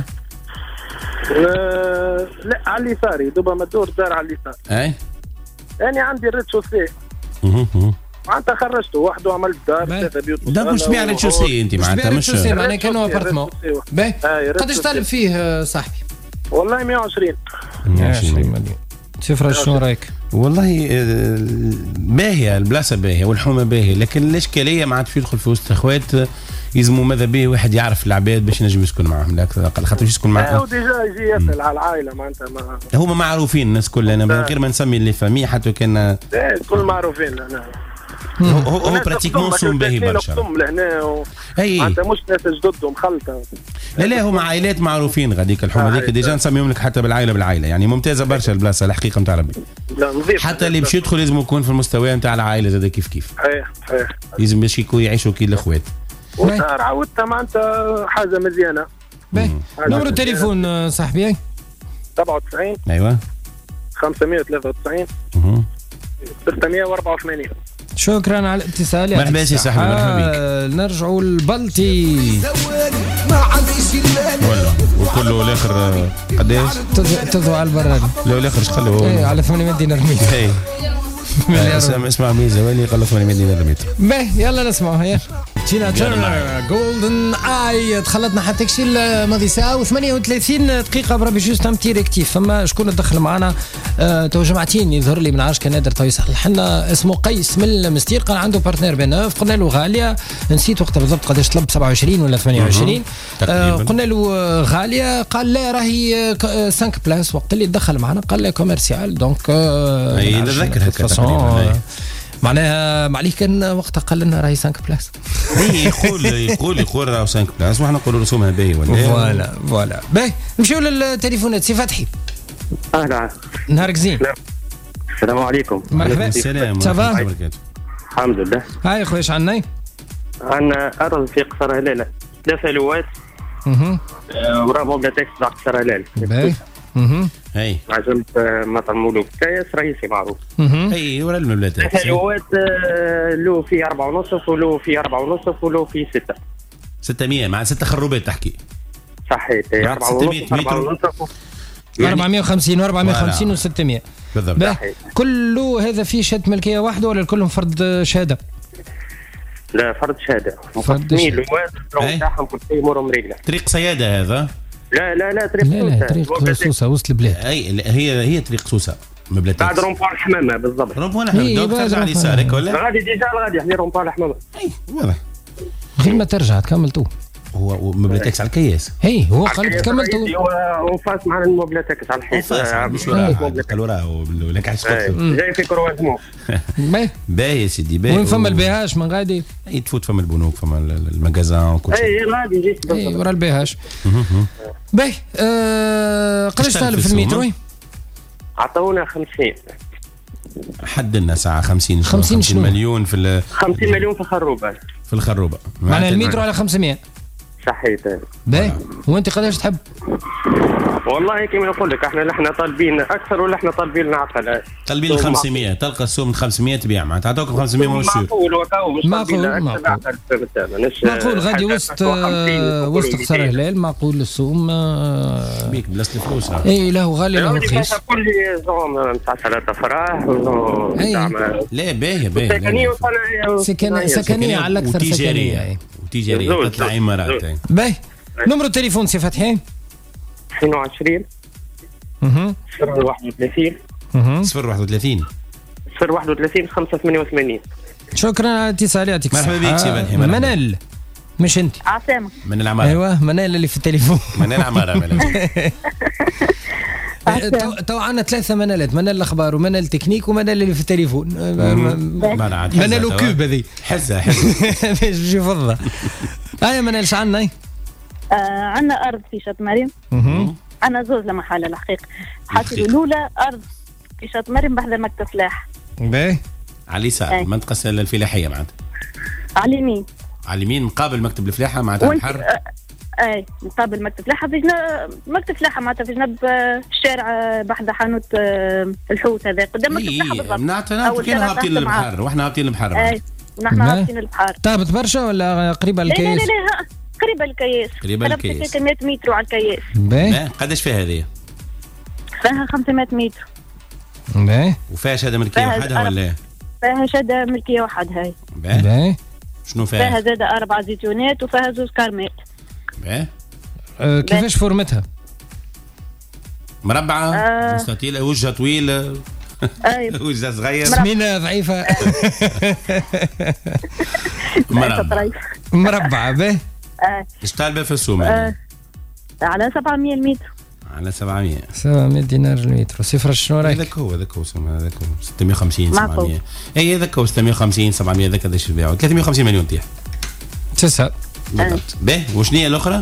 أه لا على اليساري دوبا ما تدور دار على اليسار. اي انا عندي الريد شوسي معناتها خرجته وحده وعملت دار ثلاثة بيوت. دونك مش بيع ريد شوسي انت معناتها مش معناتها كانوا ابارتمون. باهي قداش طالب فيه صاحبي؟ والله مئة وعشرين. مئة وعشرين مليون. شوف شنو رايك؟ والله باهيه البلاصه باهيه والحومه باهيه، لكن الاشكاليه ما عاد في يدخل في وسط اخوات يلزموا ماذا به واحد يعرف العباد باش ينجم يسكن معاهم، لا اكثر اقل خاطر يسكن معاهم. هو ديجا يجي يسال على العائله معناتها ما هما معروفين الناس كلها، انا من غير ما نسمي اللي فامي حتى كان كل معروفين هنا. هو هو براتيكمون سون باهي برشا. لهنا اي معناتها مش ناس جدد ومخلطه. لا لا هما عائلات معروفين غاديك الحومه هذيك ديجا نسميهم لك حتى بالعائله بالعائله، يعني ممتازه برشا البلاصه الحقيقه نتاع ربي. لا نظيف حتى اللي باش يدخل لازم يكون في المستوى نتاع العائله زاد كيف كيف. صحيح صحيح. لازم باش يكونوا يعيشوا كي الاخوات. ودار عودتها معناتها حاجه مزيانه. باهي نمرو التليفون صاحبي؟ سبعة وتسعين ايوه خمسمئة وثلاثة وتسعين ستمئة وأربعة وثمانين. شكرا على الاتصال. مرحبا سي صاحبي مرحبا بك. نرجعوا للبلطي ولا وكله الاخر قداش؟ تضوى على البراني. لا الاخر ايش خلوه؟ ايه على ثمانمئة دينار متر. اي اسمع اسمع ميزه وين قال له ثمانمئة دينار متر. باهي يلا نسمعوا هيا. تينا تيرنر جولدن اي دخلتنا حتى كشي ماضي ساعه وثمانية وثلاثين دقيقه بربي جوست ام تي ريكتيف. فما شكون دخل معنا آه تو جمعتين يظهر لي من عاش كان نادر تو يصلح لنا اسمه قيس من المستير، قال عنده بارتنير بنوف، قلنا له غاليه نسيت وقتها بالضبط قداش طلب سبعة وعشرين ولا ثمانية وعشرين. آه قلنا له غاليه قال لا راهي خمسة بلاس. وقت اللي دخل معنا قال لا كوميرسيال دونك آه اي نتذكر هكا معناها معليه كان وقتها قال لنا راهي خمسة بلاس. اي يقول يقول يقول راهو خمسة بلاس وحنا نقولوا رسومها باهي ولا فوالا فوالا. باهي نمشيو للتليفونات. سي فتحي اهلا نهارك زين. السلام عليكم. مرحبا. السلام ورحمه الله وبركاته. الحمد لله. هاي خويا اش عندنا؟ عندنا ارض في قصر هلال ثلاثة لوات اها وراه موبلاتكس تاع قصر هلال. باهي اها اي عجبت مطعم مولوك كاس رئيسي معروف. اي ورا المبلات ثلاثة لوات له في أربعة ونصف وله في أربعة ونصف وله في ستة. ستمئة مع ستة خروبات تحكي. صحيت أربعة ونصف أربعة ونصف أربعمئة وخمسين وأربعمئة وخمسين و600 بالضبط. كله هذا في شهاده ملكيه واحده ولا كلهم فرد شهاده؟ لا فرد شهاده. مقسمين لوات الطرق تاعهم كل شيء امورهم مريقله. طريق صياده هذا؟ لا لا لا طريق لا لا طريق سوسه وسط البلاد. اي هي هي طريق سوسه مبلاتكس بعد رومبوان الحمامه بالضبط. رومبوان الحمامه دوك ترجع على يسارك ولا؟ غادي ديجا غادي احنا رومبوان الحمامه. اي واضح. غير ما ترجع تكملتوه. هو مبلاتكس على الكياس. هي هو قال تكملتوه. هو فاس معنا المبلاتكس على الحيط. مش وراها الوراه ولا كاع جاي في كروازمون. باهي يا سيدي باهي. وين فما البيهاش من غادي؟ اي تفوت فما البنوك فما المجازان وكل شيء. اي غادي جيت اي ورا البيهاش. باهي قداش طالب في المترو؟ عطونا خمسين. حدنا ساعة خمسين خمسين, خمسين مليون في خمسين مليون في الخروبة. في الخروبة معناها المترو على خمسمئة. صحيت. باهي وانت قداش تحب؟ والله كيما نقول لك احنا احنا طالبين اكثر ولا احنا طالبين نعقل؟ طالبين خمسمية، تلقى السوم خمسمية تبيع معناتها تعطوكم خمسمية مش معقول وكاو مش معقول معقول معقول غادي وسط وسط قصر الهلال معقول السوم بيك بلاصه الفلوس. اي له غالي له رخيص. كل لي زوم نتاع ثلاثة افراح لا باهيه باهيه سكنيه سكنيه سكنيه على الاكثر سكنيه وتجاريه تطلع عمارات. باهي نمرو التليفون سي فتحي اثنين وعشرين اها صفر واحد وثلاثين اها صفر واحد وثلاثين صفر واحد وثلاثين خمسة ثمانية وثمانين. شكرا على الاتصال يعطيك الصحة. مرحبا بك سي فتحي. منال مش انت؟ عسامة من العمارة. ايوه منال اللي في التليفون. من العمارة منال. تو عندنا ثلاثة منالات، منال الأخبار ومنال تكنيك ومنال اللي في التليفون. منال وكوب هذه. حزة حزة. باش تجي فضة. هيا منال ايش عندنا؟ عندنا أرض في شط مريم. عندنا زوز لمحل الحقيقة. حاصل الأولى أرض في شط مريم بحذا مكتب فلاح. باهي. على اليسار المنطقة الفلاحية معناتها. على اليمين. على اليمين مقابل مكتب الفلاحة معناتها البحر. اي مقابل مكتب فلاحة في جنب مكتب فلاحة معناتها في جنب الشارع بحذا حانوت الحوت هذا قدام مكتب فلاحة بالضبط. معناتها كان هابطين البحر واحنا هابطين البحر. اي ونحن هابطين البحر. طابت برشا ولا قريبة للكياس؟ لا لا لا قريبة للكياس. قريبة للكياس. مئة متر على الكياس. باهي. قداش فيها هذه؟ فيها خمسمائة متر. باهي. وفيها شهادة ملكية وحدها ولا؟ فيها شهادة ملكية وحدها هاي. باهي. شنو فيها؟ فيها زادة أربع زيتونات وفيها زوج كارمات. باهي. أه كيفاش فورمتها؟ مربعة أه مستطيلة وجهها طويل وجهها صغير سمينة ضعيفة مربعة مربعة باهي. ايش طالبة في السوم؟ أه على سبعمية المتر. على سبعمية سبعمية دينار المتر. صفر شنو رايك؟ هذاك هو هذاك هو هذاك هو ستمية وخمسين سبعمية. اي هذاك هو ستمية وخمسين سبعمية هذاك قداش يبيعوا؟ ثلاثمية وخمسين مليون تيح. تسعة بالضبط. باهي وشنو هي الأخرى؟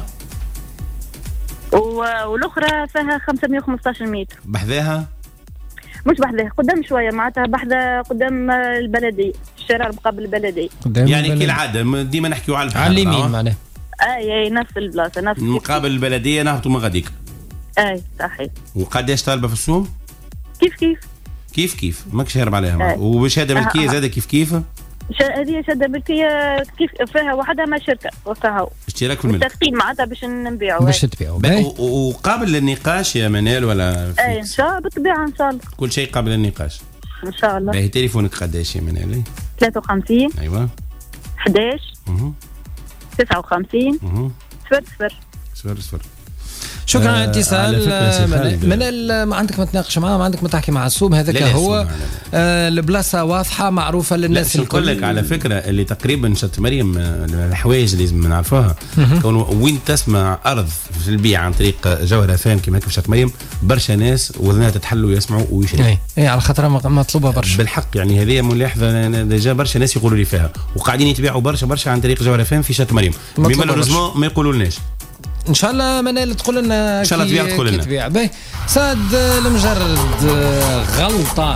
والاخرى فيها خمسمية وخمسطاش متر. بحذاها؟ مش بحذاها قدام شويه معناتها بحذا قدام البلديه الشارع مقابل البلديه. يعني كالعاده ديما نحكيو على البحر على اليمين معناها. اي اي نفس البلاصه نفس مقابل البلديه نهبطوا من غاديك. اي صحيح. وقداش طالبه في السوم؟ كيف كيف كيف كيف ماكش هرب عليها. وبشهاده ملكيه زاده كيف كيف؟ هذه شهاده ملكيه كيف فيها وحدها ما شركه وفيها اشتراك في الملك. متفقين معناتها باش نبيعوا باش تبيعوا. وقابل للنقاش يا منال ولا؟ اي ان شاء الله بالطبيعه ان شاء الله. كل شيء قابل للنقاش ان شاء الله. باهي تليفونك قداش يا منال؟ ثلاثة وخمسين ايوه أحد عشر تسعة وخمسين صفر صفر صفر صفر. شكرا على الاتصال. منال ما عندك ما تناقش معاه ما عندك ما تحكي مع السوم هذاك هو آه البلاصه واضحه معروفه للناس الكل. نقول لك على فكره اللي تقريبا شط مريم الحوايج اللي لازم نعرفوها وين تسمع ارض في البيع عن طريق جوهره فام كما هكا في شط مريم برشا ناس وذنها تتحل ويسمعوا ويشري. اي اي على خاطرها مطلوبه برشا بالحق. يعني هذه ملاحظه ديجا برشا ناس يقولوا لي فيها وقاعدين يتباعوا برشا برشا عن طريق جوهره فام في شط مريم. مالوريزمون ما يقولوا لناش. ان شاء الله منال تقول لنا ان شاء الله تبيع تقول لنا. تبيع باهي صاد المجرد غلطان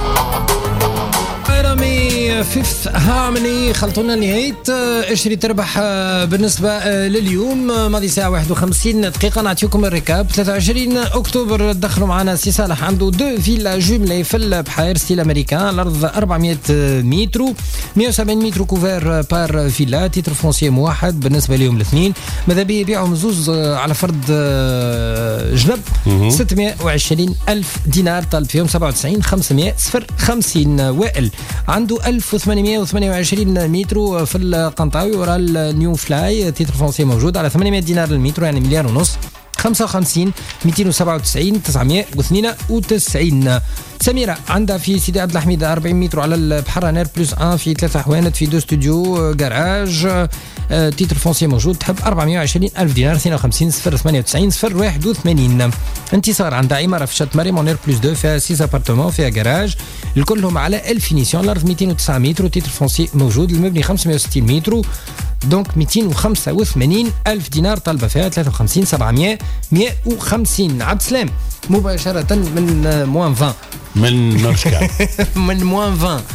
رامي فيفث هارموني خلطونا نهاية اشري تربح بالنسبة لليوم ماضي ساعة واحد وخمسين دقيقة. نعطيكم الركاب ثلاثة وعشرين أكتوبر دخلوا معنا سي صالح عنده دو فيلا جملة في البحير ستيل أمريكان. الأرض أربعمية متر مية وسبعين متر كوفير بار فيلا تيتر فونسي موحد بالنسبة ليوم الاثنين. ماذا بيه يبيعوا مزوز على فرد جنب ستمية وعشرين ألف دينار طالب فيهم سبعة وتسعين خمسمية صفر خمسين. وائل عنده ألف وثمانمية وثمانية وعشرين متر في القنطاوي ورا النيو فلاي تيتر فرنسي موجود على ثمانمية دينار المتر يعني مليار ونص. خمسة وخمسين مئتين وسبعة وتسعين تسعمية واثنين وتسعين. سميرة عندها في سيدي عبد الحميد أربعين متر على البحر نير بلس واحد في ثلاثة حوانت في دو ستوديو جراج تيتر فونسي موجود تحب أربعمية وعشرين ألف دينار اثنين وخمسين صفر ثمانية وتسعين صفر واحد وثمانين. انتصار عندها عمارة في شط مريم نير بلس اثنين فيها ستة ابارتمون فيها جراج الكلهم على الفينيسيون. الأرض مئتين وتسعة متر تيتر فونسي موجود المبني خمسمية وستين متر دونك مئتين وخمسة وثمانين ألف دينار طالبة فيها ثلاثة وخمسين سبعمية مئة وخمسين. عبد السلام مباشرة من موان عشرين من نورشكا من موان عشرين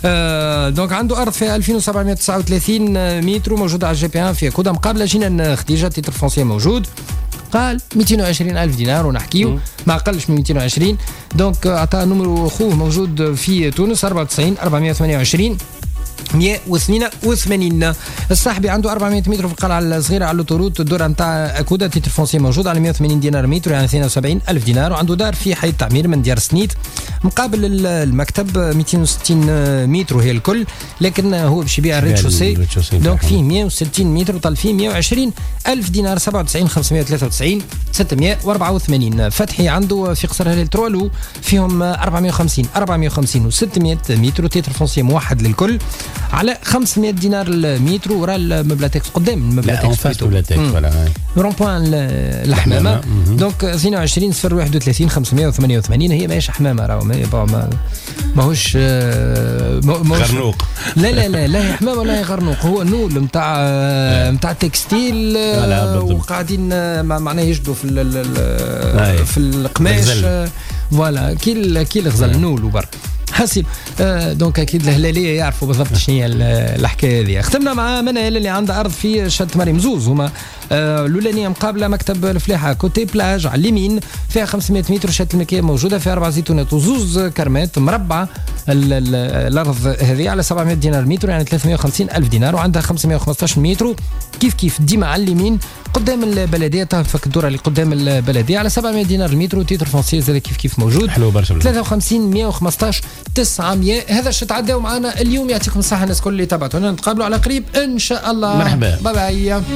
آه دونك عنده ارض فيها ألفين وسبعمائة وتسعة وثلاثين متر موجوده على الجي بي ان في كودا. مقابله جينا خديجه تيتر فونسي موجود قال مئتين وعشرين ألف دينار ونحكيو ما أقلش من مئتين وعشرين. دونك عطاه نمرو أخوه موجود في تونس أربعة وتسعين أربعمائة وثمانية وعشرين مئة واثنين وثمانين. الصاحبي عنده أربعمائة متر في القلعه الصغيره على الاوتوروت. الدور نتاع اكودا تيتر فونسي موجود على مئة وثمانين دينار متر يعني اثنين وسبعين ألف دينار. وعنده دار في حي التعمير من ديار سنيت. مقابل المكتب مئتين وستين متر هي الكل لكن هو باش يبيع الريد شوسي. دونك فيه مئة وستين متر وطل فيه مئة وعشرين ألف دينار. سبعة وتسعين خمسمائة وثلاثة وتسعين ستمائة وأربعة وثمانين. فتحي عنده في قصر هلال ترولو فيهم أربعمائة وخمسين أربعمائة وخمسين وستمائة متر تيتر فونسي موحد للكل على خمسمائة دينار المتر. ورا المبلاتكس قدام المبلاتكس رون بوان الحمامه. دونك اثنين وعشرين صفر واحد وثلاثين خمسمائة وثمانية وثمانين. هي ماهيش حمامه راهو ما ماهوش غرنوق. لا لا لا لا هي حمامه ولا هي غرنوق. هو نول نتاع نتاع التكستيل وقاعدين معناه يجدوا في في القماش فوالا كي كي الغزل نول وبر حسب. آه دونك اكيد الهلاليه يعرفوا بالضبط شنو هي الحكايه هذه. ختمنا مع منال اللي عندها ارض في شد مريم زوز. هما آه الاولانيه مقابله مكتب الفلاحه كوتي بلاج على اليمين فيها خمسمائة متر شات الملكيه موجوده فيها اربع زيتونات وزوز كرمات مربعه. الارض هذه على سبعمائة دينار متر يعني ثلاثمائة وخمسين الف دينار. وعندها خمسمائة وخمسطاش متر كيف كيف ديما على اليمين قدام البلديه. تنفك الدوره اللي قدام البلديه على سبعمائة دينار المتر وتيتر فونسي زي كيف كيف موجود. حلو برشا. ثلاثة وخمسين مئة وخمسطاش تسعمائة. هذا الشيء تعداو معنا اليوم. يعطيكم الصحه الناس كل اللي تابعتونا. نتقابلوا على قريب ان شاء الله. مرحبا. باي باي.